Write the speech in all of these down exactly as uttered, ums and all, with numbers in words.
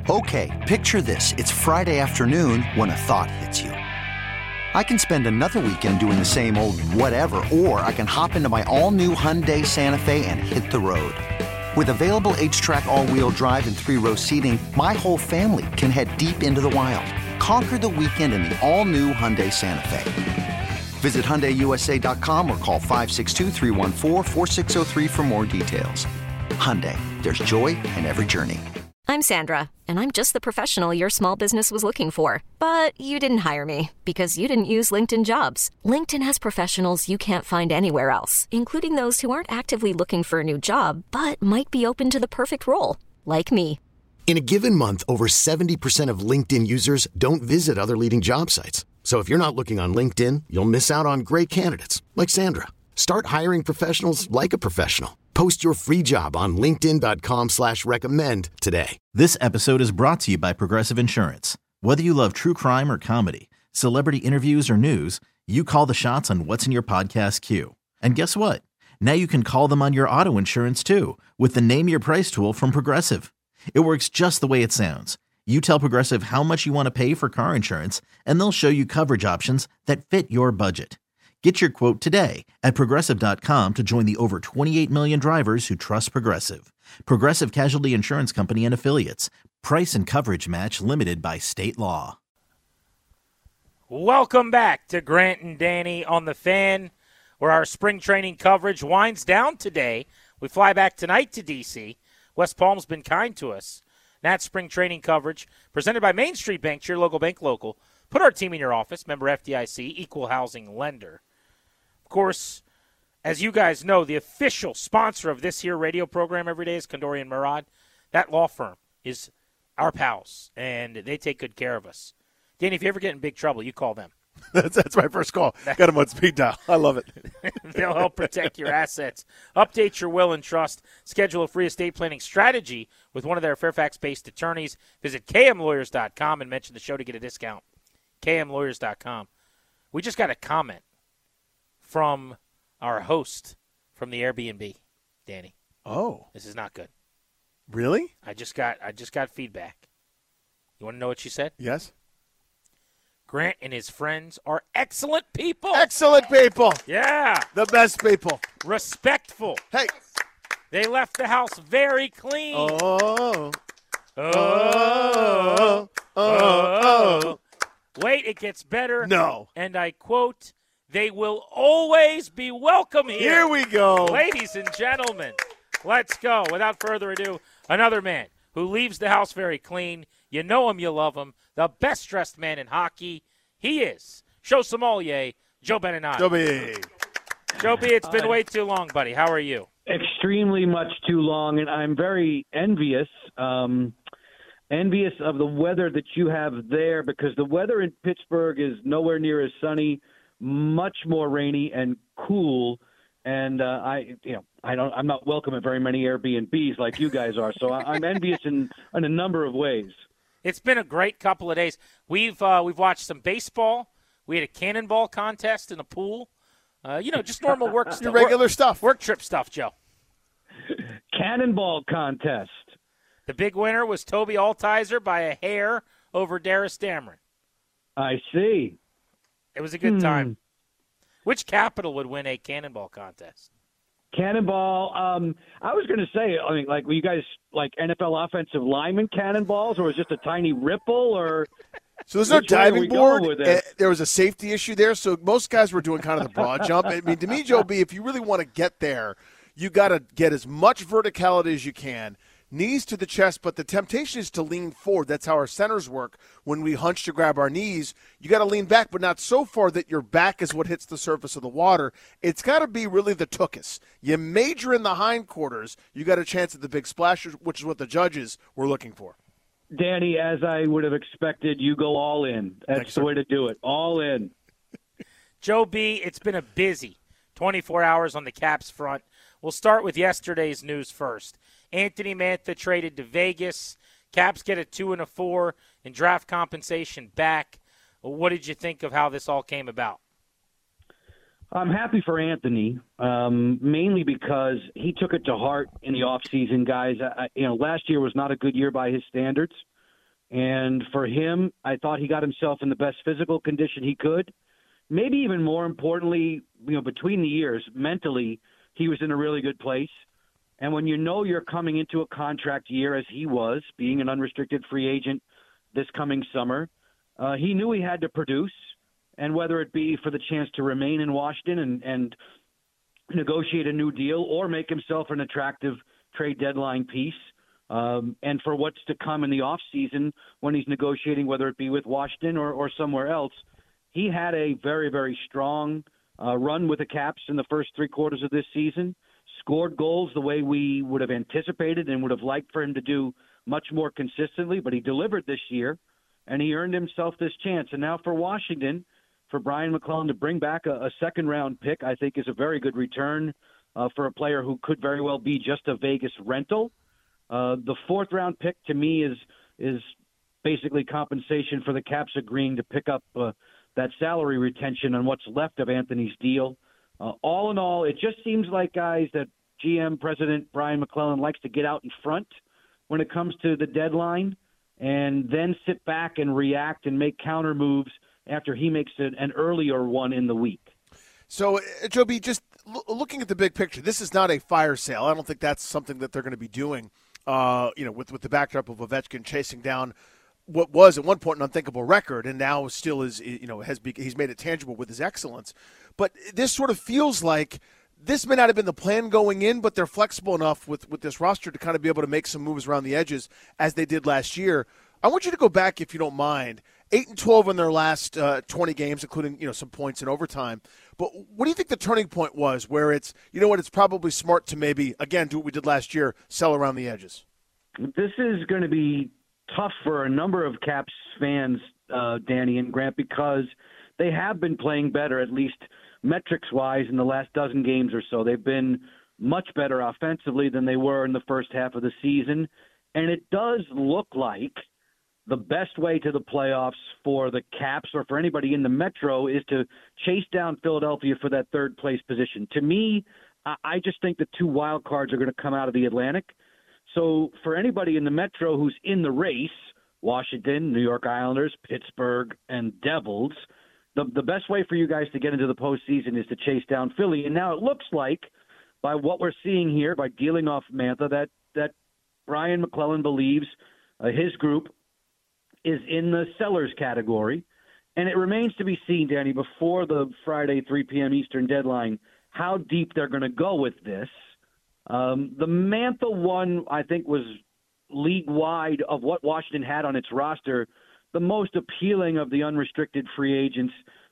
Okay, picture this. It's Friday afternoon when a thought hits you. I can spend another weekend doing the same old whatever, or I can hop into my all-new Hyundai Santa Fe and hit the road. With available H-Track all-wheel drive and three-row seating, my whole family can head deep into the wild. Conquer the weekend in the all-new Hyundai Santa Fe. Visit Hyundai U S A dot com or call five six two, three one four, four six zero three for more details. Hyundai, there's joy in every journey. I'm Sandra, and I'm just the professional your small business was looking for. But you didn't hire me because you didn't use LinkedIn Jobs. LinkedIn has professionals you can't find anywhere else, including those who aren't actively looking for a new job, but might be open to the perfect role, like me. In a given month, over seventy percent of LinkedIn users don't visit other leading job sites. So if you're not looking on LinkedIn, you'll miss out on great candidates like Sandra. Start hiring professionals like a professional. Post your free job on linkedin dot com slash recommend today. This episode is brought to you by Progressive Insurance. Whether you love true crime or comedy, celebrity interviews or news, you call the shots on what's in your podcast queue. And guess what? Now you can call them on your auto insurance too with the Name Your Price tool from Progressive. It works just the way it sounds. You tell Progressive how much you want to pay for car insurance, and they'll show you coverage options that fit your budget. Get your quote today at Progressive dot com to join the over twenty-eight million drivers who trust Progressive. Progressive Casualty Insurance Company and Affiliates. Price and coverage match limited by state law. Welcome back to Grant and Danny on the Fan, where our spring training coverage winds down today. We fly back tonight to D C. West Palm's been kind to us. That's spring training coverage presented by Main Street Bank, your local bank local. Put our team in your office. Member F D I C, equal housing lender. Of course, as you guys know, the official sponsor of this here radio program every day is Kondori and Murad. That law firm is our pals, and they take good care of us. Danny, if you ever get in big trouble, you call them. that's, that's my first call. Got them on speed dial. I love it. They'll help protect your assets. Update your will and trust. Schedule a free estate planning strategy with one of their Fairfax-based attorneys. Visit K M lawyers dot com and mention the show to get a discount. K M lawyers dot com. We just got a comment from our host from the Airbnb, Danny. Oh. This is not good. Really? I just got I just got feedback. You want to know what she said? Yes. Grant and his friends are excellent people. Excellent people. Yeah. The best people. Respectful. Hey. They left the house very clean. Oh. Oh. Oh. Oh. oh. Wait, it gets better. No. And I quote, they will always be welcome here. Here we go. Ladies and gentlemen, let's go. Without further ado, another man who leaves the house very clean. You know him, you love him. The best-dressed man in hockey. He is show sommelier, Joe Beninati. Joe B. Joe B, it's been way too long, buddy. How are you? Extremely much too long, and I'm very envious, um, envious of the weather that you have there, because the weather in Pittsburgh is nowhere near as sunny, much more rainy and cool. And uh, I, you know, I don't, I'm not welcome at very many Airbnbs like you guys are. So I, I'm envious in, in a number of ways. It's been a great couple of days. We've uh, we've watched some baseball. We had a cannonball contest in the pool. Uh, you know, just normal work stuff. Your regular work, stuff. Work trip stuff, Joe. Cannonball contest. The big winner was Toby Altizer by a hair over Darius Dameron. I see. It was a good hmm. time. Which capital would win a cannonball contest? Cannonball. Um, I was going to say, I mean, like, were you guys like N F L offensive lineman cannonballs, or was it just a tiny ripple, or? So there's no diving board. Uh, there was a safety issue there, so most guys were doing kind of the broad jump. I mean, to me, Joe B, if you really want to get there, you got to get as much verticality as you can. Knees to the chest, but the temptation is to lean forward. That's how our centers work. When we hunch to grab our knees, you got to lean back, but not so far that your back is what hits the surface of the water. It's got to be really the tuchus. You major in the hindquarters, you got a chance at the big splash, which is what the judges were looking for. Danny, as I would have expected, you go all in. That's Thanks, the sir. way to do it. All in. Joe B, it's been a busy twenty-four hours on the Caps front. We'll start with yesterday's news first. Anthony Mantha traded to Vegas. Caps get a two and a four and draft compensation back. What did you think of how this all came about? I'm happy for Anthony, um, mainly because he took it to heart in the offseason, guys. I, you know, last year was not a good year by his standards. And for him, I thought he got himself in the best physical condition he could. Maybe even more importantly, you know, between the years, mentally, he was in a really good place. And when you know you're coming into a contract year, as he was, being an unrestricted free agent this coming summer, uh, he knew he had to produce. And whether it be for the chance to remain in Washington and, and negotiate a new deal or make himself an attractive trade deadline piece, um, and for what's to come in the offseason when he's negotiating, whether it be with Washington or, or somewhere else, he had a very, very strong uh, run with the Caps in the first three quarters of this season, scored goals the way we would have anticipated and would have liked for him to do much more consistently, but he delivered this year, and he earned himself this chance. And now for Washington, for Brian MacLellan to bring back a, a second-round pick, I think is a very good return uh, for a player who could very well be just a Vegas rental. Uh, the fourth-round pick, to me, is is basically compensation for the Caps agreeing to pick up uh, that salary retention on what's left of Anthony's deal. Uh, all in all, it just seems like, guys, that G M President Brian MacLellan likes to get out in front when it comes to the deadline and then sit back and react and make counter moves after he makes an, an earlier one in the week. So, uh, Joe B., just l- looking at the big picture, this is not a fire sale. I don't think that's something that they're going to be doing, uh, you know, with, with the backdrop of Ovechkin chasing down what was at one point an unthinkable record, and now still is, you know, has be, he's made it tangible with his excellence. But this sort of feels like this may not have been the plan going in, but they're flexible enough with, with this roster to kind of be able to make some moves around the edges as they did last year. I want you to go back, if you don't mind, eight and twelve in their last uh, twenty games, including, you know, some points in overtime. But what do you think the turning point was where it's, you know what, it's probably smart to maybe, again, do what we did last year, sell around the edges? This is going to be tough for a number of Caps fans, uh, Danny and Grant, because they have been playing better, at least metrics-wise, in the last dozen games or so. They've been much better offensively than they were in the first half of the season. And it does look like the best way to the playoffs for the Caps or for anybody in the Metro is to chase down Philadelphia for that third-place position. To me, I just think the two wild cards are going to come out of the Atlantic. So for anybody in the Metro who's in the race, Washington, New York Islanders, Pittsburgh, and Devils, the, the best way for you guys to get into the postseason is to chase down Philly. And now it looks like, by what we're seeing here, by dealing off Mantha, that, that Brian MacLellan believes uh, his group is in the sellers category. And it remains to be seen, Danny, before the Friday three p.m. Eastern deadline, how deep they're going to go with this. Um, the Mantha one, I think, was league-wide of what Washington had on its roster. The most appealing of the unrestricted free agents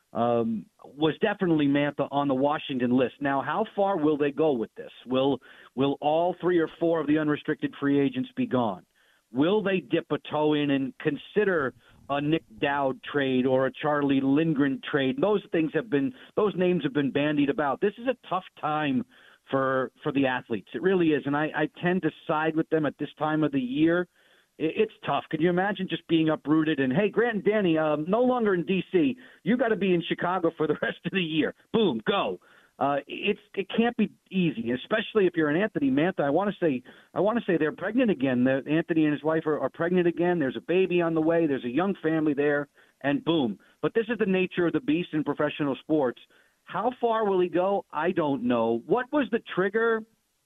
um, was definitely Mantha on the Washington list. Now, how far will they go with this? Will will all three or four of the unrestricted free agents be gone? Will they dip a toe in and consider a Nick Dowd trade or a Charlie Lindgren trade? Those things have been, those names have been bandied about. This is a tough time for for the athletes. It really is. And I, I tend to side with them at this time of the year. It, it's tough. Could you imagine just being uprooted and, hey, Grant and Danny, um, no longer in D C, you got to be in Chicago for the rest of the year. Boom, go. Uh, it's it can't be easy, especially if you're an Anthony Mantha. I want to say I want to say they're pregnant again. The, Anthony and his wife are, are pregnant again. There's a baby on the way. There's a young family there, and boom. But this is the nature of the beast in professional sports. How far will he go? I don't know. What was the trigger?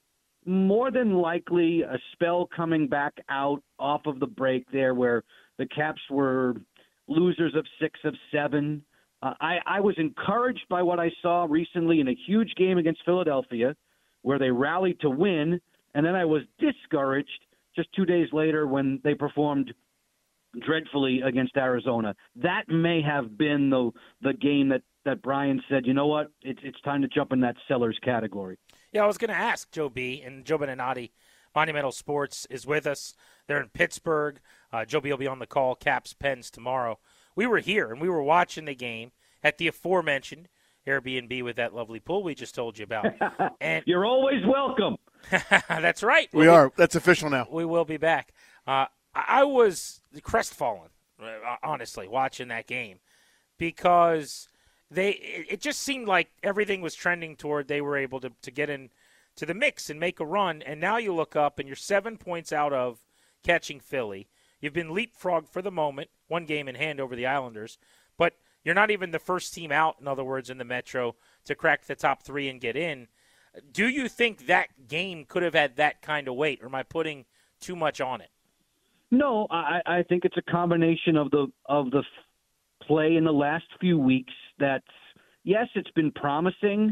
More than likely a spell coming back out off of the break there where the Caps were losers of six of seven. Uh, I, I was encouraged by what I saw recently in a huge game against Philadelphia where they rallied to win, and then I was discouraged just two days later when they performed dreadfully against Arizona. That may have been the the game that, that Brian said, you know what, it's it's time to jump in that sellers category. Yeah, I was going to ask Joe B. and Joe Beninati. Monumental Sports is with us. They're in Pittsburgh. Uh, Joe B. will be on the call, Caps Pens tomorrow. We were here, and we were watching the game at the aforementioned Airbnb with that lovely pool we just told you about. And you're always welcome. That's right. We we'll are. Be, That's official now. We will be back. Uh, I was crestfallen, honestly, watching that game because they it just seemed like everything was trending toward they were able to, to get in to the mix and make a run. And now you look up and you're seven points out of catching Philly. You've been leapfrogged for the moment, one game in hand over the Islanders, but you're not even the first team out, in other words, in the Metro to crack the top three and get in. Do you think that game could have had that kind of weight, or am I putting too much on it? No, I, I think it's a combination of the of the play in the last few weeks that, yes, it's been promising.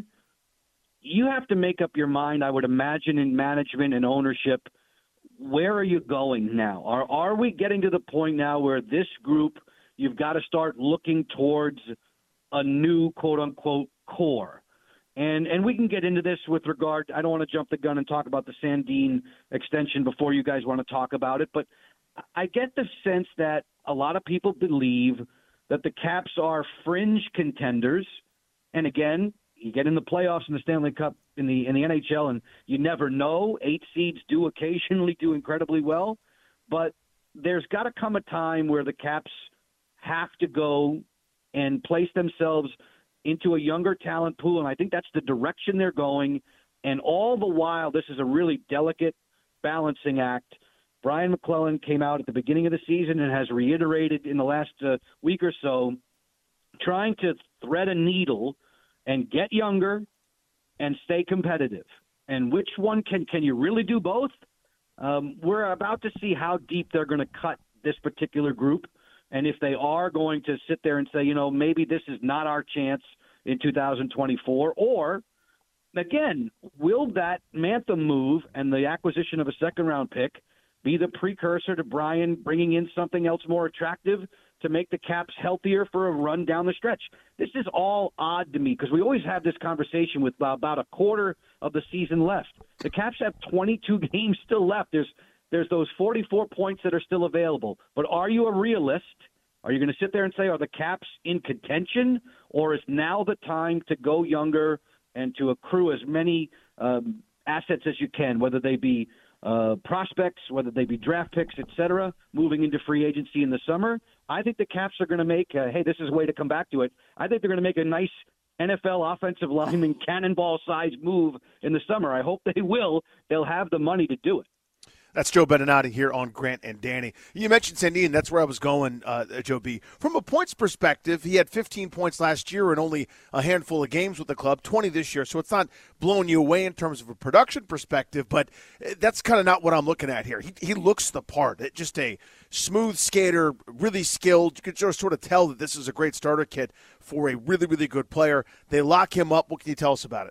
You have to make up your mind, I would imagine, in management and ownership, where are you going now? Are are we getting to the point now where this group, you've got to start looking towards a new quote-unquote core? And and we can get into this with regard, I don't want to jump the gun and talk about the Sandin extension before you guys want to talk about it, but I get the sense that a lot of people believe that the Caps are fringe contenders. And again, you get in the playoffs in the Stanley Cup in the in the N H L, and you never know. Eight seeds do occasionally do incredibly well. But there's got to come a time where the Caps have to go and place themselves into a younger talent pool, and I think that's the direction they're going. And all the while, this is a really delicate balancing act. Brian McClellan came out at the beginning of the season and has reiterated in the last uh, week or so, trying to thread a needle and get younger and stay competitive. And which one can can you really do both? Um, we're about to see how deep they're going to cut this particular group. And if they are going to sit there and say, you know, maybe this is not our chance in two thousand twenty-four, or, again, will that Mantha move and the acquisition of a second-round pick be the precursor to Brian bringing in something else more attractive to make the Caps healthier for a run down the stretch? This is all odd to me because we always have this conversation with about a quarter of the season left. The Caps have twenty-two games still left. There's There's those forty-four points that are still available. But are you a realist? Are you going to sit there and say, are the Caps in contention? Or is now the time to go younger and to accrue as many um, assets as you can, whether they be uh, prospects, whether they be draft picks, et cetera, moving into free agency in the summer? I think the Caps are going to make, uh, hey, this is a way to come back to it. I think they're going to make a nice N F L offensive lineman cannonball-sized move in the summer. I hope they will. They'll have the money to do it. That's Joe Beninati here on Grant and Danny. You mentioned Sandin. That's where I was going, uh, Joe B. From a points perspective, he had fifteen points last year in only a handful of games with the club, twenty this year. So it's not blowing you away in terms of a production perspective, but that's kind of not what I'm looking at here. He, he looks the part. It, just a smooth skater, really skilled. You can just sort of tell that this is a great starter kit for a really, really good player. They lock him up. What can you tell us about it?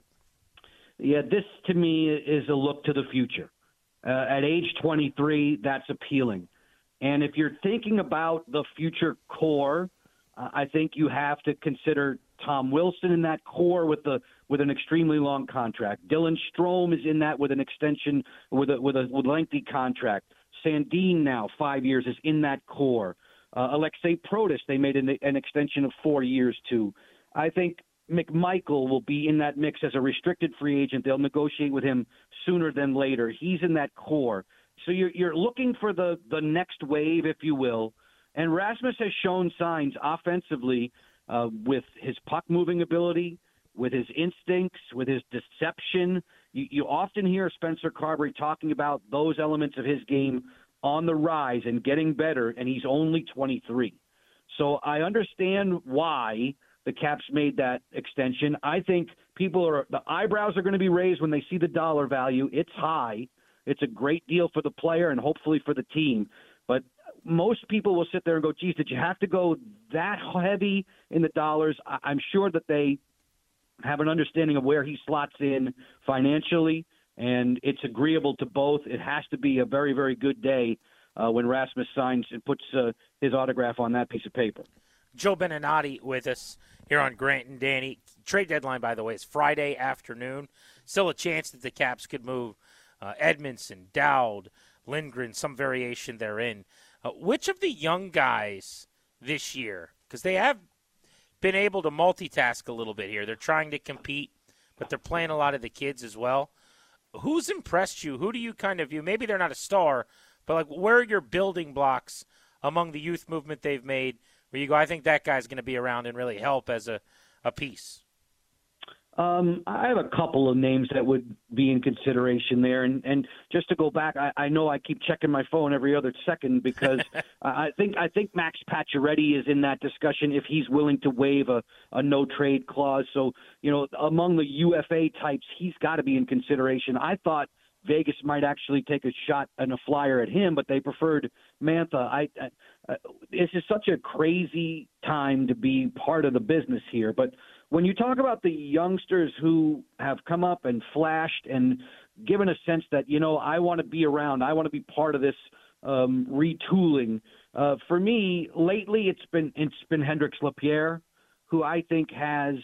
Yeah, this to me is a look to the future. Uh, at age twenty-three, that's appealing. And if you're thinking about the future core, uh, I think you have to consider Tom Wilson in that core with the with an extremely long contract. Dylan Strome is in that with an extension with a with a with lengthy contract. Sandin now five years is in that core. Uh, Alexei Protas, they made an, an extension of four years to. I think McMichael will be in that mix as a restricted free agent. They'll negotiate with him sooner than later. He's in that core. So you're, you're looking for the, the next wave, if you will. And Rasmus has shown signs offensively uh, with his puck-moving ability, with his instincts, with his deception. You, you often hear Spencer Carberry talking about those elements of his game on the rise and getting better, and he's only twenty-three. So I understand why the Caps made that extension. I think people are, the eyebrows are going to be raised when they see the dollar value. It's high. It's a great deal for the player and hopefully for the team. But most people will sit there and go, geez, did you have to go that heavy in the dollars? I'm sure that they have an understanding of where he slots in financially, and it's agreeable to both. It has to be a very, very good day uh, when Rasmus signs and puts uh, his autograph on that piece of paper. Joe Beninati with us here on Grant and Danny. Trade deadline, by the way, is Friday afternoon. Still a chance that the Caps could move uh, Edmondson, Dowd, Lindgren, some variation therein. Uh, which of the young guys this year, because they have been able to multitask a little bit here. They're trying to compete, but they're playing a lot of the kids as well. Who's impressed you? Who do you kind of view? Maybe they're not a star, but like where are your building blocks among the youth movement they've made where you go, I think that guy's going to be around and really help as a, a piece? Um, I have a couple of names that would be in consideration there. And, and just to go back, I, I know I keep checking my phone every other second because I think I think Max Pacioretty is in that discussion if he's willing to waive a, a no-trade clause. So, you know, among the U F A types, he's got to be in consideration. I thought Vegas might actually take a shot and a flyer at him, but they preferred Mantha. I, I, uh, this is such a crazy time to be part of the business here. But when you talk about the youngsters who have come up and flashed and given a sense that, you know, I want to be around, I want to be part of this um, retooling. Uh, for me, lately it's been it's been Hendrix Lapierre, who I think has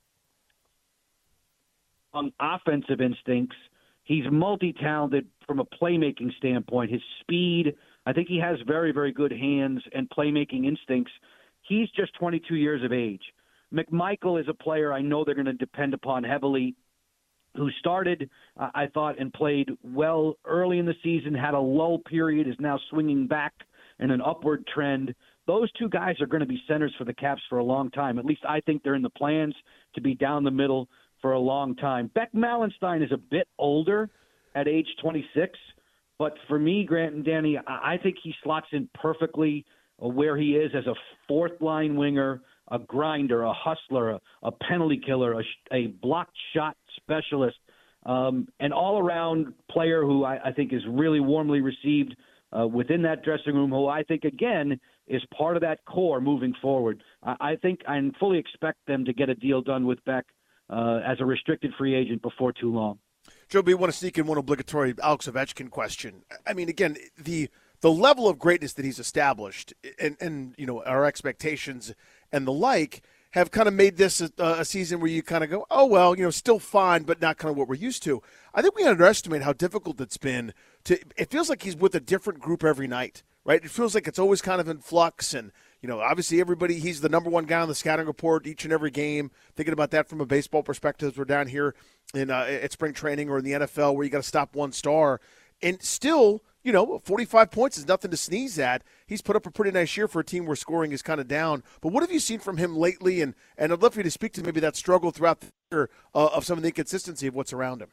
um, offensive instincts. He's multi-talented from a playmaking standpoint. His speed, I think he has very, very good hands and playmaking instincts. He's just twenty-two years of age. McMichael is a player I know they're going to depend upon heavily, who started, uh, I thought, and played well early in the season, had a lull period, is now swinging back in an upward trend. Those two guys are going to be centers for the Caps for a long time. At least I think they're in the plans to be down the middle for a long time. Beck Mallenstein is a bit older at age twenty-six, but for me, Grant and Danny, I think he slots in perfectly where he is as a fourth-line winger, a grinder, a hustler, a, a penalty killer, a, a blocked shot specialist, um, an all-around player who I, I think is really warmly received uh, within that dressing room, who I think, again, is part of that core moving forward. I, I think I fully expect them to get a deal done with Beck uh, as a restricted free agent before too long. Joe B., want to sneak in one obligatory Alex Ovechkin question. I mean, again, the the level of greatness that he's established and, and you know, our expectations and the like have kind of made this a, a season where you kind of go, oh, well, you know, still fine, but not kind of what we're used to. I think we underestimate how difficult it's been. To. It feels like he's with a different group every night, right? It feels like it's always kind of in flux. And, you know, obviously everybody, he's the number one guy on the scouting report each and every game. Thinking about that from a baseball perspective, we're down here in uh, at spring training or in the N F L where you got to stop one star. And still, you know, forty-five points is nothing to sneeze at. He's put up a pretty nice year for a team where scoring is kind of down. But what have you seen from him lately? And, and I'd love for you to speak to maybe that struggle throughout the year uh, of some of the inconsistency of what's around him.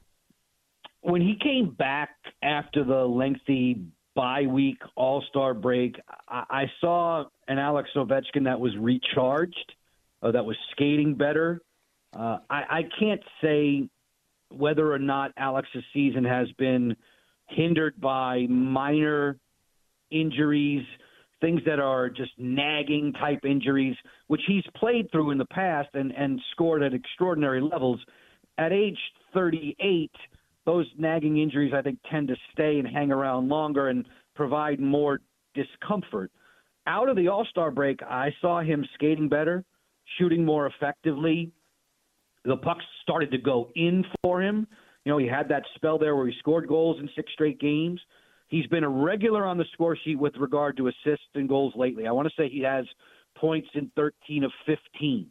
When he came back after the lengthy bye-week All-Star break, I, I saw an Alex Ovechkin that was recharged, uh, that was skating better. Uh, I, I can't say whether or not Alex's season has been hindered by minor injuries, things that are just nagging type injuries, which he's played through in the past and, and scored at extraordinary levels. At age thirty-eight, those nagging injuries, I think, tend to stay and hang around longer and provide more discomfort. Out of the All-Star break, I saw him skating better, shooting more effectively. The pucks started to go in for him. You know, he had that spell there where he scored goals in six straight games. He's been a regular on the score sheet with regard to assists and goals lately. I want to say he has points in thirteen of fifteen.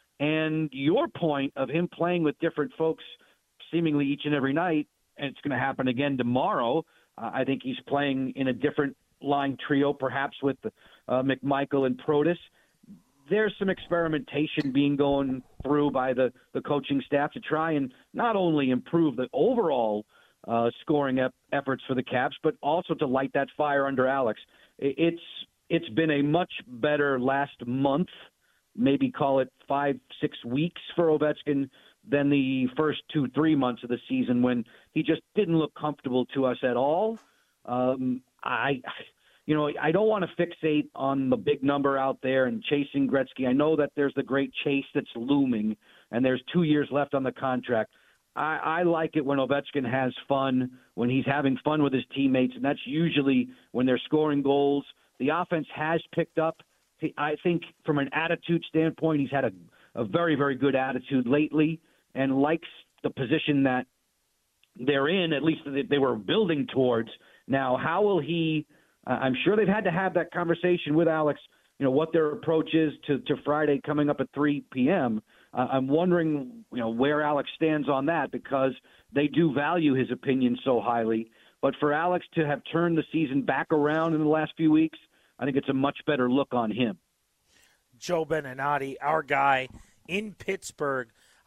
And your point of him playing with different folks seemingly each and every night, and it's going to happen again tomorrow, uh, I think he's playing in a different line trio, perhaps with uh, McMichael and Protas. There's some experimentation being going through by the, the coaching staff to try and not only improve the overall uh, scoring ep- efforts for the Caps, but also to light that fire under Alex. It's it's been a much better last month, maybe call it five, six weeks for Ovechkin than the first two, three months of the season when he just didn't look comfortable to us at all. Um, I... You know, I don't want to fixate on the big number out there and chasing Gretzky. I know that there's the great chase that's looming, and there's two years left on the contract. I, I like it when Ovechkin has fun, when he's having fun with his teammates, and that's usually when they're scoring goals. The offense has picked up. I think from an attitude standpoint, he's had a, a very, very good attitude lately and likes the position that they're in, at least that they were building towards. Now, how will he – I'm sure they've had to have that conversation with Alex, you know, what their approach is to, to Friday coming up at three p.m. Uh, I'm wondering, you know, where Alex stands on that because they do value his opinion so highly. But for Alex to have turned the season back around in the last few weeks, I think it's a much better look on him. Joe Beninati, our guy in Pittsburgh.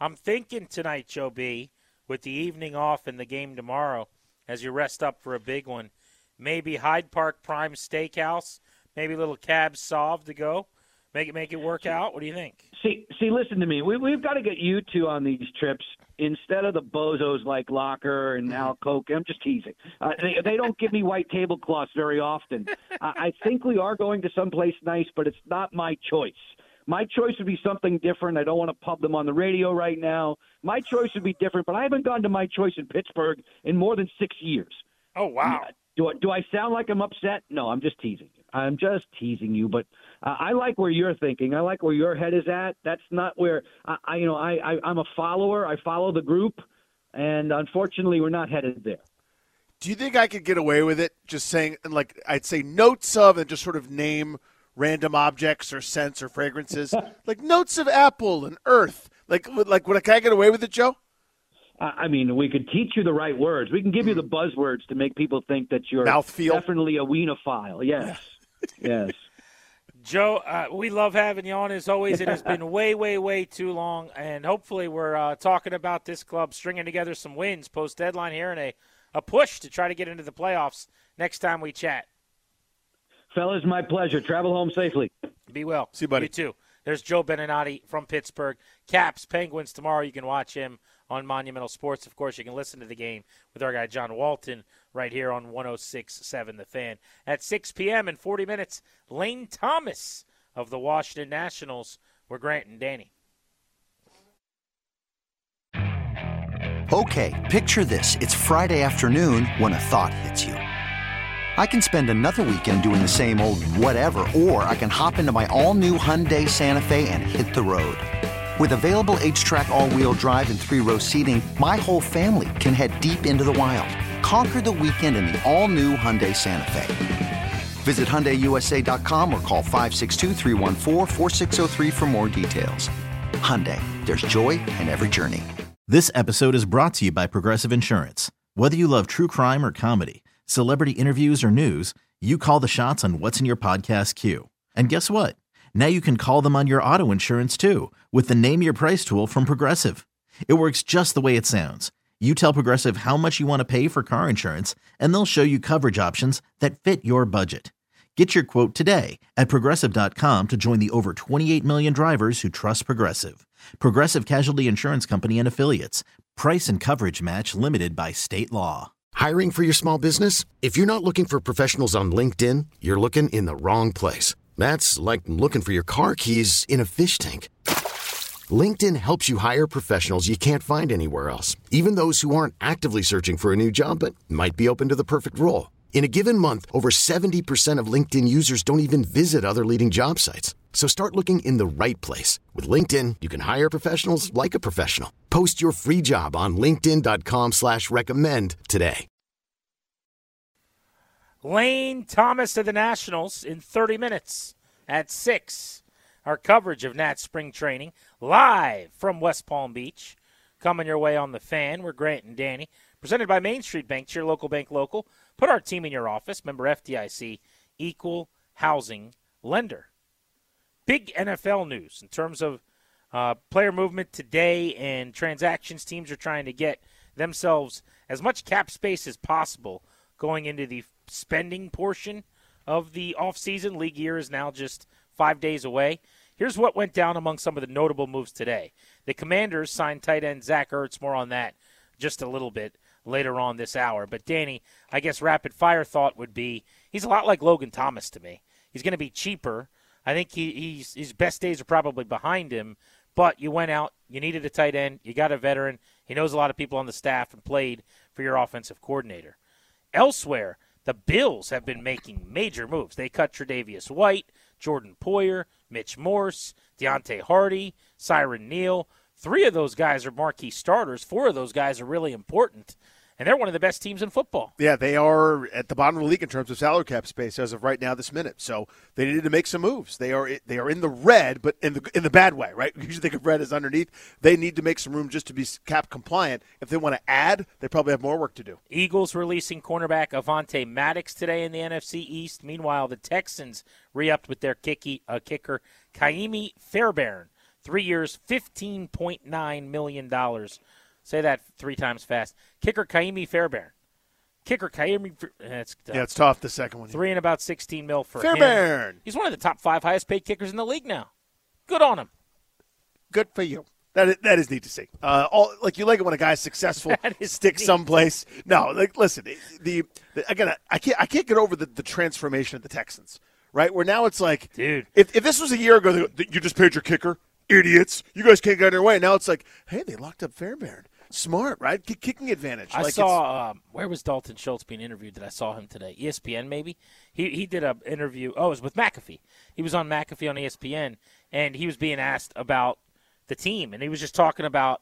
I'm thinking tonight, Joe B., with the evening off and the game tomorrow, as you rest up for a big one, maybe Hyde Park Prime Steakhouse, maybe a little Cab Sauv to go. Make it make it work out. What do you think? See, see, listen to me. We, we've got to get you two on these trips instead of the bozos like Locker and Al Koch. I'm just teasing. Uh, they, they don't give me white tablecloths very often. I, I think we are going to someplace nice, but it's not my choice. My choice would be something different. I don't want to pub them on the radio right now. My choice would be different, but I haven't gone to my choice in Pittsburgh in more than six years. Oh, wow. Do I, do I sound like I'm upset? No, I'm just teasing you. I'm just teasing you, but uh, I like where you're thinking. I like where your head is at. That's not where I, I you know, I, I, I'm a follower. I follow the group, and unfortunately, we're not headed there. Do you think I could get away with it just saying, like, I'd say notes of and just sort of name random objects or scents or fragrances, like notes of apple and earth? Like, like, would I, can I get away with it, Joe? I mean, we could teach you the right words. We can give you the buzzwords to make people think that you're Mouthfeel. Definitely a weenophile. Yes, yes. Joe, uh, we love having you on as always. It has been way, way, way too long, and hopefully we're uh, talking about this club stringing together some wins post-deadline here and a, a push to try to get into the playoffs next time we chat. Fellas, my pleasure. Travel home safely. Be well. See you, buddy. You too. There's Joe Beninati from Pittsburgh. Caps, Penguins tomorrow. You can watch him on Monumental Sports. Of course, you can listen to the game with our guy John Walton right here on one oh six point seven The Fan. At six p.m. in forty minutes, Lane Thomas of the Washington Nationals. We're Grant and Danny. Okay, picture this. It's Friday afternoon when a thought hits you. I can spend another weekend doing the same old whatever, or I can hop into my all-new Hyundai Santa Fe and hit the road. With available H-Track all-wheel drive and three-row seating, my whole family can head deep into the wild. Conquer the weekend in the all-new Hyundai Santa Fe. Visit Hyundai U S A dot com or call five six two, three one four, four six zero three for more details. Hyundai, there's joy in every journey. This episode is brought to you by Progressive Insurance. Whether you love true crime or comedy, celebrity interviews or news, you call the shots on what's in your podcast queue. And guess what? Now you can call them on your auto insurance too with the Name Your Price tool from Progressive. It works just the way it sounds. You tell Progressive how much you want to pay for car insurance, and they'll show you coverage options that fit your budget. Get your quote today at Progressive dot com to join the over twenty-eight million drivers who trust Progressive. Progressive Casualty Insurance Company and Affiliates. Price and coverage match limited by state law. Hiring for your small business? If you're not looking for professionals on LinkedIn, you're looking in the wrong place. That's like looking for your car keys in a fish tank. LinkedIn helps you hire professionals you can't find anywhere else, even those who aren't actively searching for a new job but might be open to the perfect role. In a given month, over seventy percent of LinkedIn users don't even visit other leading job sites. So start looking in the right place. With LinkedIn, you can hire professionals like a professional. Post your free job on linkedin dot com slash recommend today. Lane Thomas of the Nationals in thirty minutes at six. Our coverage of Nats spring training live from West Palm Beach. Coming your way on The Fan. We're Grant and Danny. Presented by Main Street Bank, your local bank local. Put our team in your office. Member F D I C, equal housing lender. Big N F L news in terms of uh, player movement today and transactions. Teams are trying to get themselves as much cap space as possible going into the spending portion of the offseason. League year is now just five days away. Here's what went down among some of the notable moves today. The Commanders signed tight end Zach Ertz. More on that just a little bit later on this hour. But, Danny, I guess rapid-fire thought would be he's a lot like Logan Thomas to me. He's going to be cheaper. I think he, he's, his best days are probably behind him. But you went out, you needed a tight end, you got a veteran. He knows a lot of people on the staff and played for your offensive coordinator. Elsewhere, the Bills have been making major moves. They cut Tre'Davious White, Jordan Poyer, Mitch Morse, Deontay Hardy, Siren Neal. Three of those guys are marquee starters. Four of those guys are really important, and they're one of the best teams in football. Yeah, they are at the bottom of the league in terms of salary cap space as of right now, this minute. So they needed to make some moves. They are they are in the red, but in the in the bad way, right? We usually think of red as underneath. They need to make some room just to be cap compliant. If they want to add, they probably have more work to do. Eagles releasing cornerback Avonte Maddox today in the N F C East. Meanwhile, the Texans re-upped with their kicky, uh, kicker Kaimi Fairbairn Three years, fifteen point nine million dollars. Say that three times fast. Kicker Kaimi Fairbairn. Kicker Kaimi. That's tough. Yeah, it's tough, the second one. Three and about sixteen mil for Fairbairn. him. He's one of the top five highest paid kickers in the league now. Good on him. Good for you. That is, that is neat to see. Uh, all like you like it when a guy's successful, sticks someplace. No, like listen, the, the again, I can't I can't get over the, the transformation of the Texans, right? Where now it's like, dude, if if this was a year ago, they go, you just paid your kicker, idiots. You guys can't get in their way. Now it's like, hey, they locked up Fairbairn. Smart, right? Kicking advantage. I like saw um, where was Dalton Schultz being interviewed? That I saw him today. E S P N maybe. He he did an interview. Oh, it was with McAfee. He was on McAfee on E S P N, and he was being asked about the team, and he was just talking about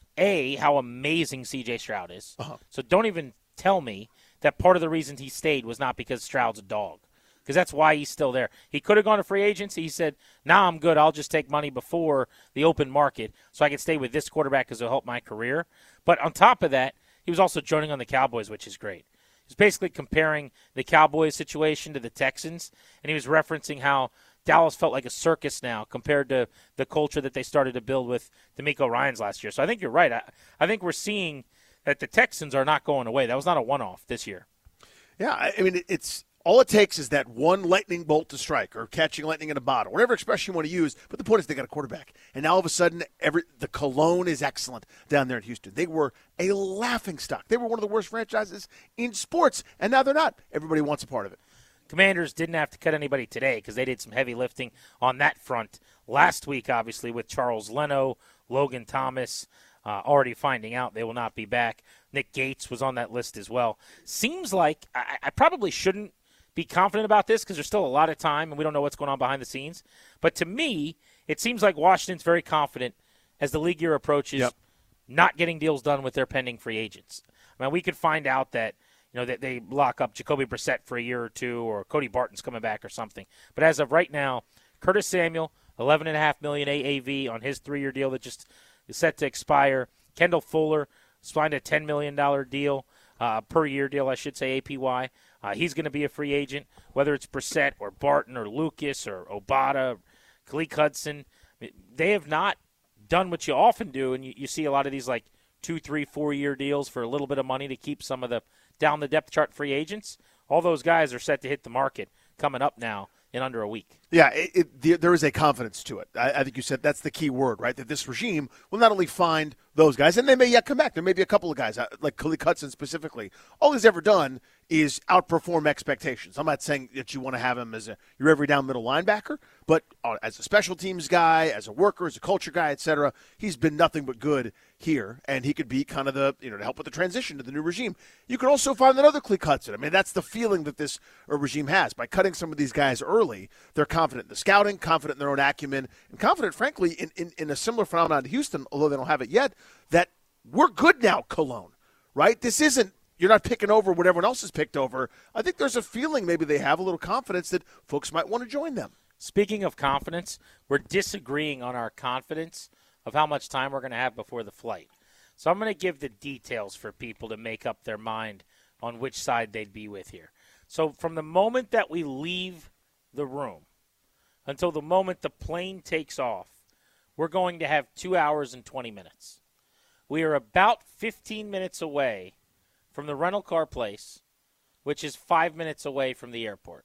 a how amazing C J Stroud is. Uh-huh. So don't even tell me that part of the reason he stayed was not because Stroud's a dog, because that's why he's still there. He could have gone to free agency. He said, "Nah, I'm good. I'll just take money before the open market so I can stay with this quarterback because it'll help my career." But on top of that, he was also joining on the Cowboys, which is great. He's basically comparing the Cowboys situation to the Texans, and he was referencing how Dallas felt like a circus now compared to the culture that they started to build with D'Amico Ryans last year. So I think you're right. I, I think we're seeing that the Texans are not going away. That was not a one-off this year. Yeah, I mean, it's all it takes is that one lightning bolt to strike, or catching lightning in a bottle, whatever expression you want to use. But the point is they got a quarterback. And now all of a sudden, every the cologne is excellent down there in Houston. They were a laughingstock. They were one of the worst franchises in sports, and now they're not. Everybody wants a part of it. Commanders didn't have to cut anybody today because they did some heavy lifting on that front last week, obviously, with Charles Leno, Logan Thomas, uh, already finding out they will not be back. Nick Gates was on that list as well. Seems like I, I probably shouldn't be confident about this because there's still a lot of time and we don't know what's going on behind the scenes. But to me, it seems like Washington's very confident as the league year approaches, yep, not getting deals done with their pending free agents. I mean, we could find out that you know, that they lock up Jacoby Brissett for a year or two, or Cody Barton's coming back or something. But as of right now, Curtis Samuel, eleven point five million dollars A A V on his three-year deal that just is set to expire. Kendall Fuller signed a ten million dollars deal, uh, per year deal, I should say, A P Y. Uh, he's going to be a free agent, whether it's Brissett or Barton or Lucas or Obata, Khaleke Hudson. They have not done what you often do, and you, you see a lot of these like two, three, four-year deals for a little bit of money to keep some of the down the depth chart free agents. All those guys are set to hit the market coming up now in under a week. Yeah, it, it, the, there is a confidence to it. I, I think you said that's the key word, right? That this regime will not only find those guys, and they may yet come back. There may be a couple of guys, like Khaleke Hudson specifically. All he's ever done is outperform expectations. I'm not saying that you want to have him as a your every down middle linebacker, but as a special teams guy, as a worker, as a culture guy, et cetera, he's been nothing but good here, and he could be kind of the, you know, to help with the transition to the new regime. You could also find another Khaleke Hudson. I mean, that's the feeling that this regime has. By cutting some of these guys early, they're confident in the scouting, confident in their own acumen, and confident, frankly, in, in, in a similar phenomenon to Houston, although they don't have it yet, that we're good now, Cologne, right? This isn't, you're not picking over what everyone else has picked over. I think there's a feeling maybe they have a little confidence that folks might want to join them. Speaking of confidence, we're disagreeing on our confidence of how much time we're going to have before the flight. So I'm going to give the details for people to make up their mind on which side they'd be with here. So from the moment that we leave the room until the moment the plane takes off, we're going to have two hours and twenty minutes. We are about fifteen minutes away from the rental car place, which is five minutes away from the airport.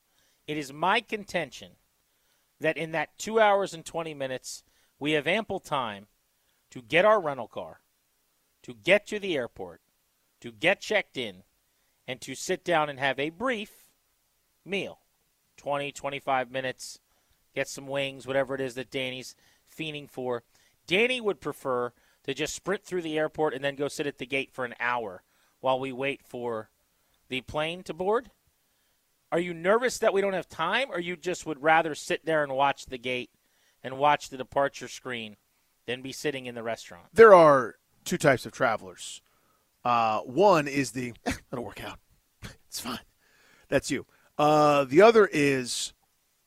It is my contention that in that two hours and twenty minutes, we have ample time to get our rental car, to get to the airport, to get checked in, and to sit down and have a brief meal. twenty, twenty-five minutes, get some wings, whatever it is that Danny's fiending for. Danny would prefer to just sprint through the airport and then go sit at the gate for an hour while we wait for the plane to board. Are you nervous that we don't have time, or you just would rather sit there and watch the gate and watch the departure screen than be sitting in the restaurant? There are two types of travelers. Uh, one is the, eh, it'll work out. It's fine. That's you. Uh, the other is,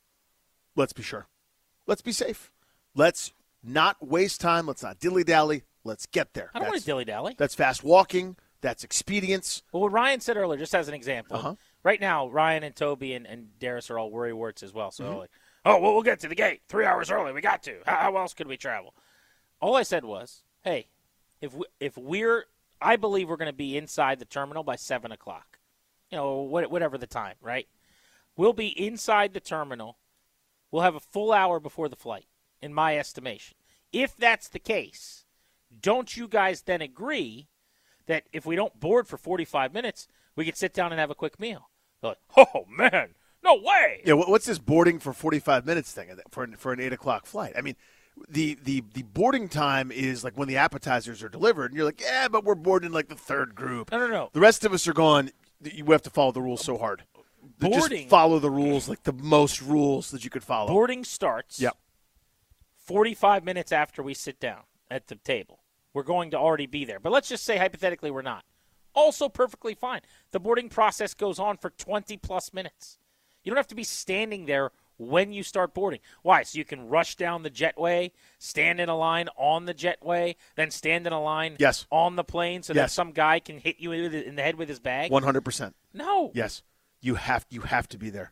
let's be sure. Let's be safe. Let's not waste time. Let's not dilly-dally. Let's get there. I don't want to dilly-dally. That's fast walking. That's expedience. Well, what Ryan said earlier, just as an example, uh-huh. right now, Ryan and Toby and, and Darius are all worry warts as well. So, mm-hmm. like, Oh, well, we'll get to the gate three hours early. We got to. How, how else could we travel? All I said was, hey, if we, if we're, I believe we're going to be inside the terminal by seven o'clock. You know, whatever the time, right? We'll be inside the terminal. We'll have a full hour before the flight, in my estimation. If that's the case, don't you guys then agree that if we don't board for forty-five minutes, we could sit down and have a quick meal? They're like, oh, man, no way. Yeah, what's this boarding for forty-five minutes thing for, for an eight o'clock flight? I mean, the, the, the boarding time is like when the appetizers are delivered, and you're like, yeah, but we're boarding like the third group. No, no, no. The rest of us are going, you have to follow the rules so hard. Boarding. Just follow the rules, like the most rules that you could follow. Boarding starts yep. forty-five minutes after we sit down at the table. We're going to already be there. But let's just say hypothetically we're not. Also perfectly fine. The boarding process goes on for twenty-plus minutes. You don't have to be standing there when you start boarding. Why? So you can rush down the jetway, stand in a line on the jetway, then stand in a line yes. on the plane so yes. that some guy can hit you in the head with his bag? one hundred percent. No. Yes. You have you have to be there.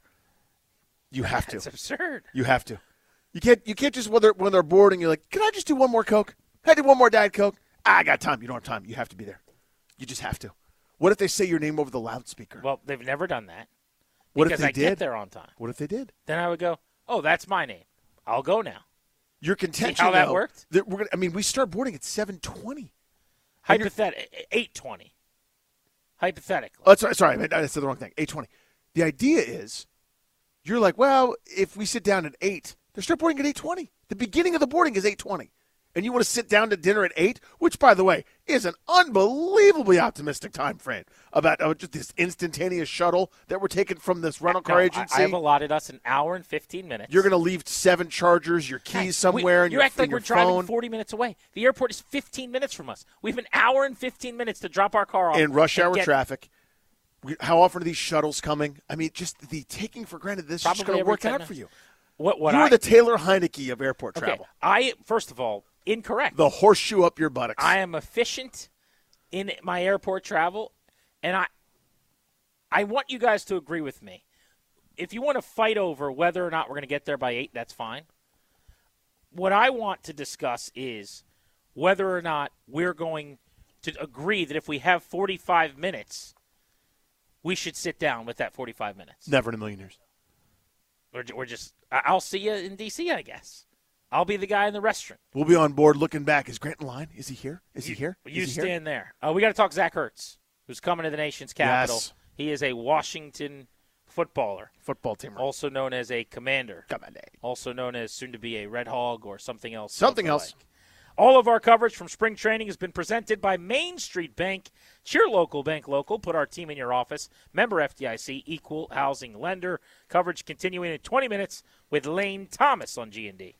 You have to. It's absurd. You have to. You can't you can't just when they're when they're boarding, you're like, can I just do one more Coke? Can I do one more Diet Coke? Ah, I got time. You don't have time. You have to be there. You just have to. What if they say your name over the loudspeaker? Well, they've never done that. What if they I did? Get there on time. What if they did? Then I would go, oh, that's my name. I'll go now. Your contention. See how that though, worked? That we're gonna, I mean, we start boarding at seven twenty. Hypothetically, eight twenty. Hypothetically. Oh, sorry, sorry, I said the wrong thing. eight twenty. The idea is, you're like, well, if we sit down at eight, they start boarding at eight twenty. The beginning of the boarding is eight twenty. And you want to sit down to dinner at eight, which, by the way, is an unbelievably optimistic time frame about uh, just this instantaneous shuttle that we're taking from this rental car no, agency. I, I have allotted us an hour and fifteen minutes. You're going to leave seven chargers, your keys hey, somewhere, we, and you your, act like your we're phone. driving forty minutes away. The airport is fifteen minutes from us. We have an hour and fifteen minutes to drop our car off. In rush hour get, traffic. How often are these shuttles coming? I mean, just the taking for granted this is going to work out for you. What, what you are I, the Taylor Heineke of airport okay, travel. I First of all, incorrect. The horseshoe up your buttocks. I am efficient in my airport travel, and I I want you guys to agree with me. If you want to fight over whether or not we're going to get there by eight, that's fine. What I want to discuss is whether or not we're going to agree that if we have forty-five minutes, we should sit down with that forty-five minutes. Never in a million years. We're, we're just – I'll see you in D C, I guess. I'll be the guy in the restaurant. We'll be on board looking back. Is Grant in line? Is he here? Is you, he here? Is you he stand here? there. Uh, we got to talk Zach Ertz, who's coming to the nation's capital. Yes. He is a Washington footballer. Football teamer. Also known as a commander. Commander. Also known as soon to be a Red Hog or something else. Something else. Like. All of our coverage from spring training has been presented by Main Street Bank. Cheer local, bank local. Put our team in your office. Member F D I C, equal housing lender. Coverage continuing in twenty minutes with Lane Thomas on G and D.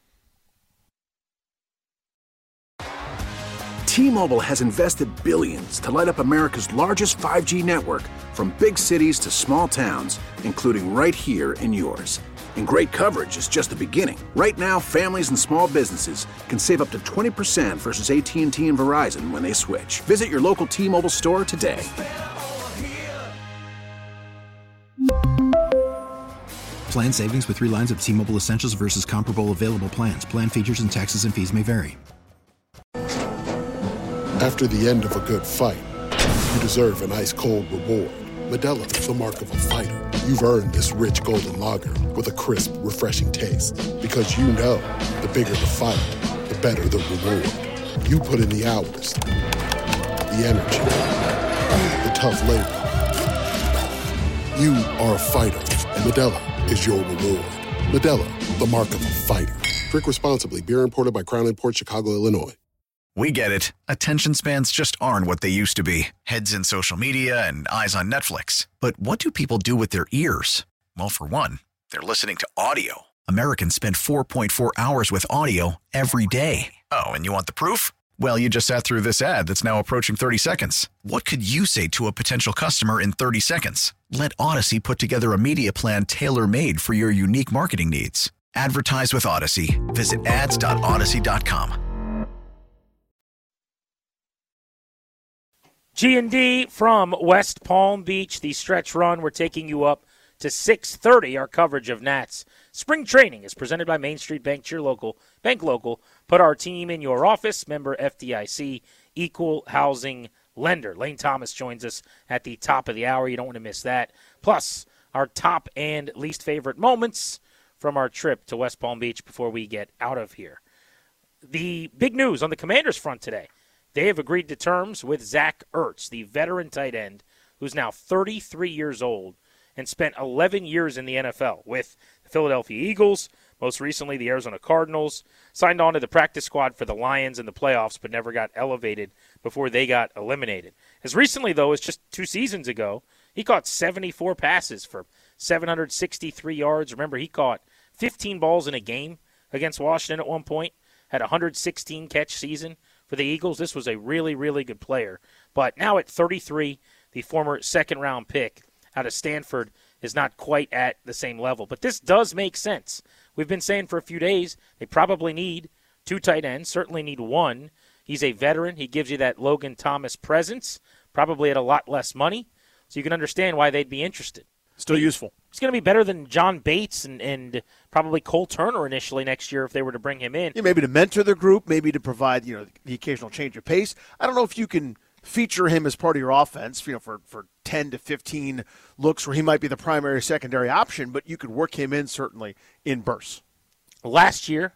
T-Mobile has invested billions to light up America's largest five G network, from big cities to small towns, including right here in yours. And great coverage is just the beginning. Right now, families and small businesses can save up to twenty percent versus A T and T and Verizon when they switch. Visit your local T-Mobile store today. Plan savings with three lines of T-Mobile Essentials versus comparable available plans. Plan features and taxes and fees may vary. After the end of a good fight, you deserve an ice-cold reward. Modelo is the mark of a fighter. You've earned this rich golden lager with a crisp, refreshing taste. Because you know, the bigger the fight, the better the reward. You put in the hours, the energy, the tough labor. You are a fighter, and Modelo is your reward. Modelo, the mark of a fighter. Drink responsibly. Beer imported by Crown Imports, Chicago, Illinois. We get it. Attention spans just aren't what they used to be. Heads in social media and eyes on Netflix. But what do people do with their ears? Well, for one, they're listening to audio. Americans spend four point four hours with audio every day. Oh, and you want the proof? Well, you just sat through this ad that's now approaching thirty seconds. What could you say to a potential customer in thirty seconds? Let Odyssey put together a media plan tailor-made for your unique marketing needs. Advertise with Odyssey. Visit ads dot odyssey dot com. G and D from West Palm Beach, the stretch run. We're taking you up to six thirty, our coverage of Nats spring training is presented by Main Street Bank. Your local bank local. Put our team in your office. Member F D I C, equal housing lender. Lane Thomas joins us at the top of the hour. You don't want to miss that. Plus, our top and least favorite moments from our trip to West Palm Beach before we get out of here. The big news on the Commanders front today. They have agreed to terms with Zach Ertz, the veteran tight end, who's now thirty-three years old and spent eleven years in the N F L with the Philadelphia Eagles, most recently the Arizona Cardinals, signed on to the practice squad for the Lions in the playoffs but never got elevated before they got eliminated. As recently, though, as just two seasons ago, he caught seventy-four passes for seven hundred sixty-three yards. Remember, he caught fifteen balls in a game against Washington at one point, had a one hundred sixteen catch season for the Eagles. This was a really, really good player. But now at thirty-three, the former second-round pick out of Stanford is not quite at the same level. But this does make sense. We've been saying for a few days they probably need two tight ends, certainly need one. He's a veteran. He gives you that Logan Thomas presence, probably at a lot less money. So you can understand why they'd be interested. Still useful. He's going to be better than John Bates and, and probably Cole Turner initially next year if they were to bring him in. Yeah, maybe to mentor the group, maybe to provide, you know, the occasional change of pace. I don't know if you can feature him as part of your offense, you know, for, for ten to fifteen looks where he might be the primary, secondary option, but you could work him in certainly in bursts. Last year,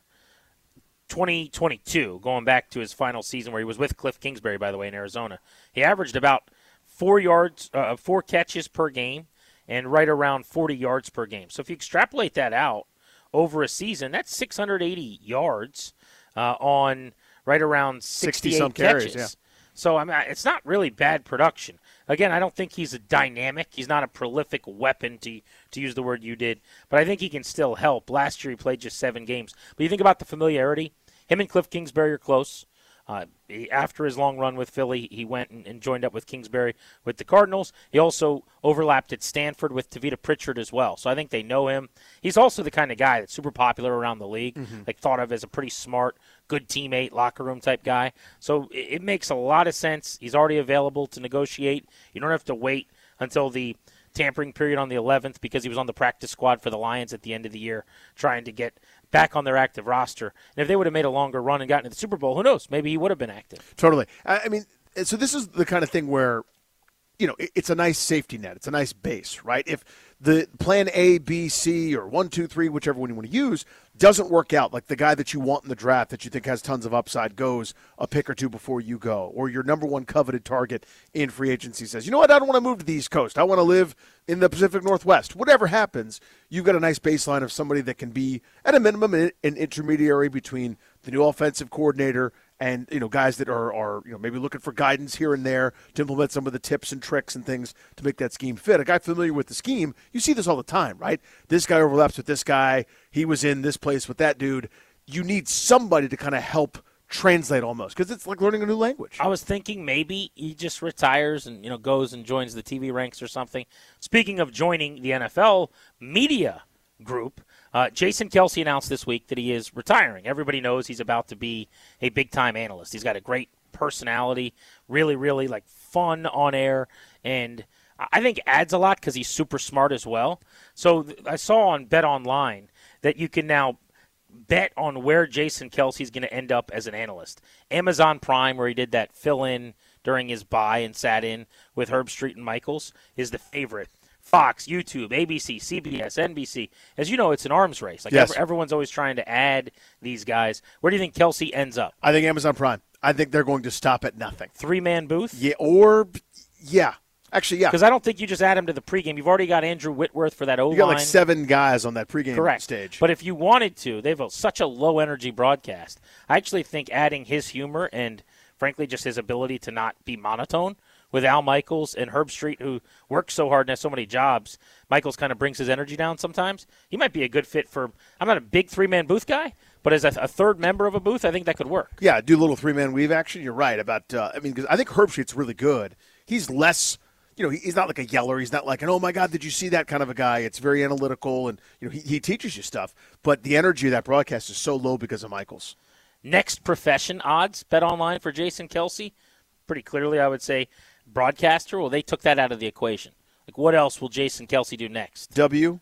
twenty twenty-two, going back to his final season where he was with Cliff Kingsbury, by the way, in Arizona, he averaged about four yards, uh, four catches per game and right around forty yards per game. So if you extrapolate that out over a season, that's six hundred eighty yards uh, on right around sixty-eight catches. Carries, yeah. So I mean, it's not really bad production. Again, I don't think he's a dynamic. He's not a prolific weapon, to to use the word you did. But I think he can still help. Last year he played just seven games. But you think about the familiarity. Him and Cliff Kingsbury are close. Uh, he, after his long run with Philly, he went and, and joined up with Kingsbury with the Cardinals. He also overlapped at Stanford with Tavita Pritchard as well. So I think they know him. He's also the kind of guy that's super popular around the league, mm-hmm. like thought of as a pretty smart, good teammate, locker room type guy. So it, it makes a lot of sense. He's already available to negotiate. You don't have to wait until the tampering period on the eleventh because he was on the practice squad for the Lions at the end of the year trying to get back on their active roster. And if they would have made a longer run and gotten to the Super Bowl, who knows? Maybe he would have been active. Totally. I mean, so this is the kind of thing where, you know, it's a nice safety net. It's a nice base, right? If the plan A, B, C, or one, two, three, whichever one you want to use, doesn't work out, like the guy that you want in the draft that you think has tons of upside goes a pick or two before you go, or your number one coveted target in free agency says, you know what, I don't want to move to the East Coast. I want to live in the Pacific Northwest. Whatever happens, you've got a nice baseline of somebody that can be, at a minimum, an intermediary between the new offensive coordinator and, you know, guys that are, are, you know, maybe looking for guidance here and there to implement some of the tips and tricks and things to make that scheme fit. A guy familiar with the scheme, you see this all the time, right? This guy overlaps with this guy. He was in this place with that dude. You need somebody to kind of help translate almost because it's like learning a new language. I was thinking maybe he just retires and, you know, goes and joins the T V ranks or something. Speaking of joining the N F L media group, Uh, Jason Kelce announced this week that he is retiring. Everybody knows he's about to be a big-time analyst. He's got a great personality, really, really like fun on air, and I think adds a lot because he's super smart as well. So th- I saw on Bet Online that you can now bet on where Jason Kelce is going to end up as an analyst. Amazon Prime, where he did that fill-in during his bye and sat in with Herb Street and Michaels, is the favorite. Fox, YouTube, A B C, C B S, N B C. As you know, it's an arms race. Like yes. every, everyone's always trying to add these guys. Where do you think Kelce ends up? I think Amazon Prime. I think they're going to stop at nothing. Three-man booth? Yeah, or, yeah. Actually, yeah. Because I don't think you just add him to the pregame. You've already got Andrew Whitworth for that O-line. You got like seven guys on that pregame Correct. stage. But if you wanted to, they have a, such a low-energy broadcast. I actually think adding his humor and, frankly, just his ability to not be monotone with Al Michaels and Herb Street, who works so hard and has so many jobs, Michaels kind of brings his energy down sometimes. He might be a good fit for – I'm not a big three-man booth guy, but as a, a third member of a booth, I think that could work. Yeah, do a little three-man weave action. You're right about uh, – I mean, because I think Herb Street's really good. He's less – you know, he's not like a yeller. He's not like an, oh, my God, did you see that kind of a guy? It's very analytical, and, you know, he, he teaches you stuff. But the energy of that broadcast is so low because of Michaels. Next profession odds, Bet Online for Jason Kelce. Pretty clearly, I would say – broadcaster, well, they took that out of the equation. Like, what else will Jason Kelce do next? W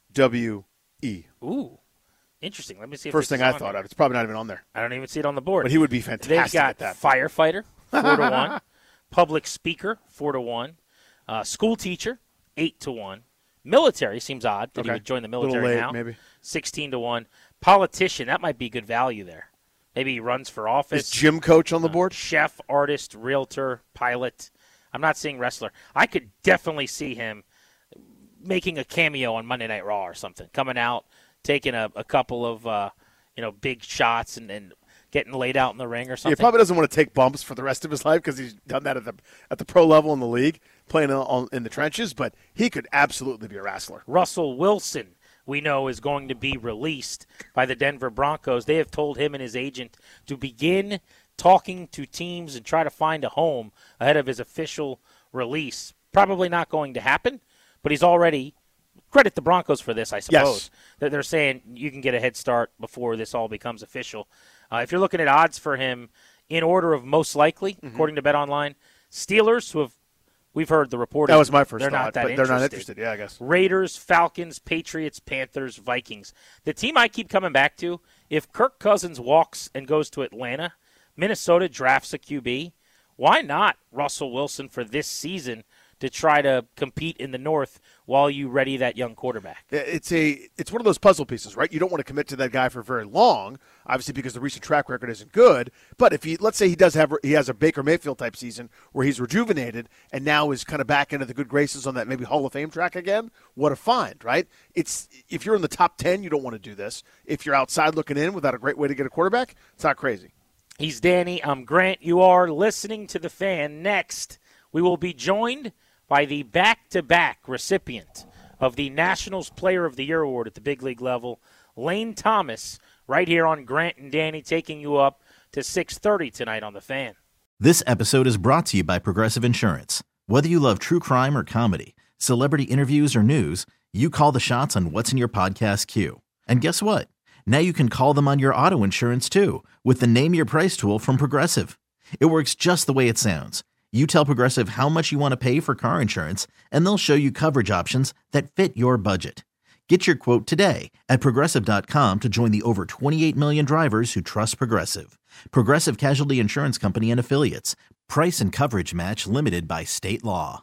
W E. Ooh, interesting. Let me see if First this thing is I on thought there. of. It's probably not even on there. I don't even see it on the board. But he would be fantastic They've got at that. firefighter, four to one. Public speaker, four to one. Uh, school teacher, eight to one. Military seems odd that Okay. he would join the A little military late, now. maybe. Sixteen to one. Politician, that might be good value there. Maybe he runs for office. Is gym coach on the board? Uh, chef, artist, realtor, pilot. I'm not seeing wrestler. I could definitely see him making a cameo on Monday Night Raw or something, coming out, taking a, a couple of uh, you know big shots and, and getting laid out in the ring or Yeah, something. he probably doesn't want to take bumps for the rest of his life because he's done that at the at the pro level in the league, playing on, in the trenches. But he could absolutely be a wrestler. Russell Wilson, we know, is going to be released by the Denver Broncos. They have told him and his agent to begin talking to teams and try to find a home ahead of his official release. Probably not going to happen, but he's already – credit the Broncos for this, I suppose. Yes. They're saying you can get a head start before this all becomes official. Uh, if you're looking at odds for him in order of most likely, mm-hmm. according to BetOnline, Steelers, who have we've heard the reporting. That was my first they're thought, not that but interested. they're not interested. Yeah, I guess. Raiders, Falcons, Patriots, Panthers, Vikings. The team I keep coming back to, if Kirk Cousins walks and goes to Atlanta, Minnesota drafts a Q B, why not Russell Wilson for this season to try to compete in the North while you ready that young quarterback? It's a it's one of those puzzle pieces, right? You don't want to commit to that guy for very long, obviously because the recent track record isn't good. But if he, let's say he does have he has a Baker Mayfield type season where he's rejuvenated and now is kind of back into the good graces on that maybe Hall of Fame track again, what a find, right? It's if you're in the top ten, you don't want to do this. If you're outside looking in without a great way to get a quarterback, it's not crazy. He's Danny. I'm Grant. You are listening to The Fan. Next, we will be joined by the back-to-back recipient of the Nationals Player of the Year award at the big league level, Lane Thomas, right here on Grant and Danny, taking you up to six thirty tonight on The Fan. This episode is brought to you by Progressive Insurance. Whether you love true crime or comedy, celebrity interviews or news, you call the shots on what's in your podcast queue. And guess what? Now you can call them on your auto insurance too with the Name Your Price tool from Progressive. It works just the way it sounds. You tell Progressive how much you want to pay for car insurance, and they'll show you coverage options that fit your budget. Get your quote today at Progressive dot com to join the over twenty-eight million drivers who trust Progressive. Progressive Casualty Insurance Company and Affiliates. Price and coverage match limited by state law.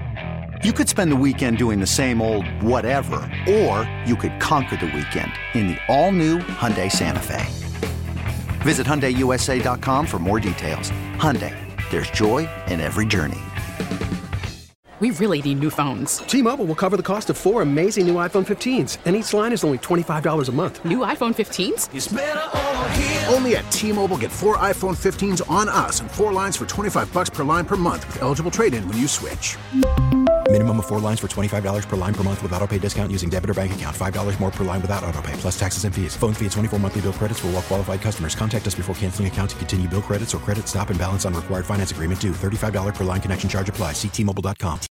You could spend the weekend doing the same old whatever, or you could conquer the weekend in the all-new Hyundai Santa Fe. Visit Hyundai U S A dot com for more details. Hyundai, there's joy in every journey. We really need new phones. T-Mobile will cover the cost of four amazing new iPhone fifteens, and each line is only twenty-five dollars a month. New iPhone fifteens? It's better over here. Only at T-Mobile, get four iPhone fifteens on us and four lines for twenty-five dollars per line per month with eligible trade-in when you switch. Minimum of four lines for twenty-five dollars per line per month with autopay discount using debit or bank account. five dollars more per line without autopay, plus taxes and fees. Phone fee at twenty-four monthly bill credits for well-qualified customers. Contact us before canceling account to continue bill credits or credit stop and balance on required finance agreement due. thirty-five dollars per line connection charge applies. See T Mobile dot com.